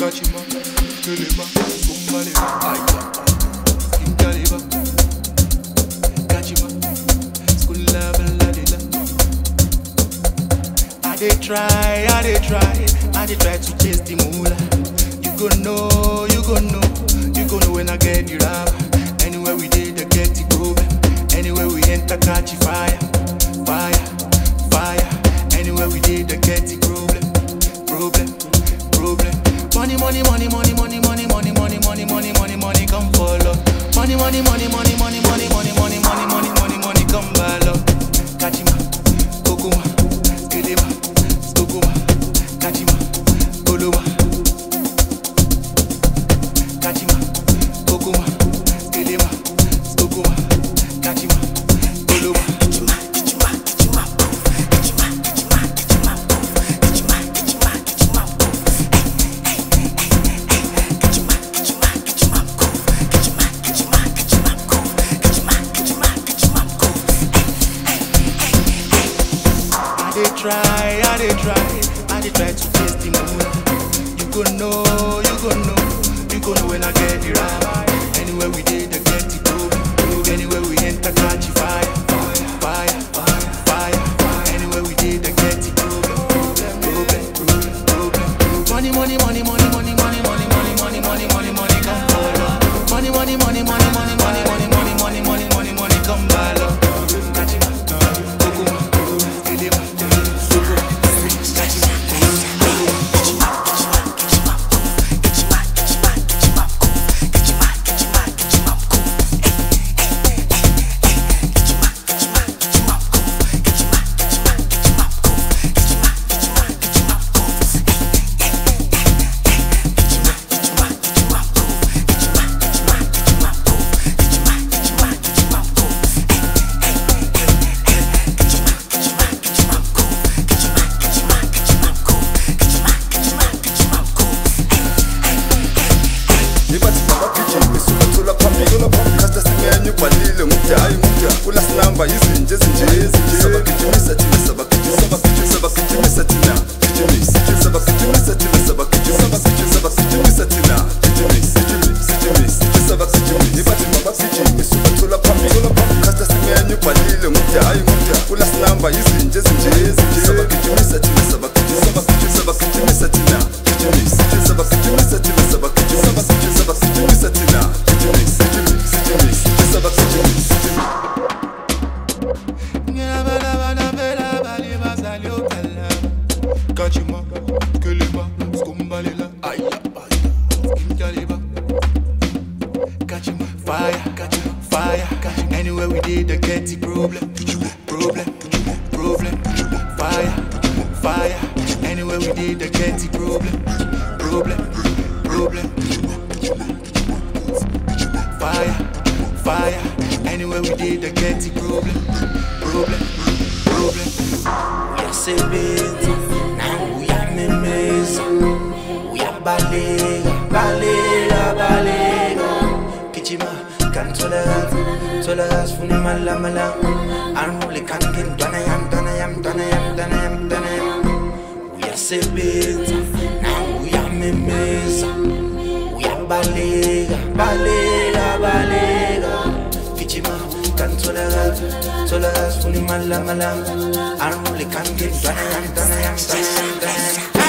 Kachima, Kulima, Kumbalima, Aya, Inkaliba, Kachima, Skulaba Ladila. I dey try to chase the moolah. You gon' know when I get the rap. Anywhere we did, I get the problem. Anywhere we enter, catch fire. Anywhere we did, I get the problem. Money, come follow. Money, come follow. Kachima, Kokuma, Skelema, Skokuma, Kachima, Koloma. Kachima, Kokuma, Skelema, Skokuma, Kachima, Koloma. I dey try to taste the moon. You gon' know when I get the rap. Anywhere we did, I get the problem. Anywhere we enter, catch fire. Anywhere we did, I get the problem. Money, come follow. Money, come follow. Kachima, Kokuma, Skelema, Sokoma, Kachima. Kachima, Kulima, Skumbalila, Aya, Inkaliba. Kachima, fire. Anywhere we did, I get the problem. Fire. Anywhere we did, I get the problem. Fire. Anywhere we did, I get the problem. We are saving, now we are memeza. We are balega. Kichima, can tolerance for the mala. I'm only canting, Danayam. We are saving, now we are memeza. We are balega. Kichima, can tolerance for the mala. I'm only canting, Danayam.